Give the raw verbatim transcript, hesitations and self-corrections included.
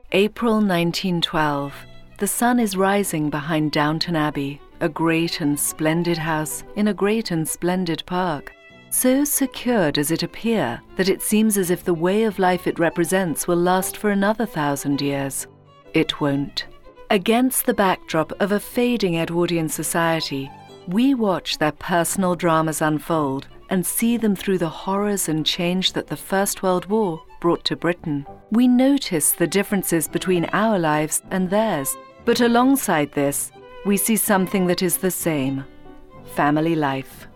April nineteen twelve. The sun is rising behind Downton Abbey, a great and splendid house in a great and splendid park. So secure does it appear that it seems as if the way of life it represents will last for another thousand years. It won't. Against the backdrop of a fading Edwardian society, we watch their personal dramas unfold and see them through the horrors and change that the First World War brought to Britain. We notice the differences between our lives and theirs, but alongside this, we see something that is the same: family life.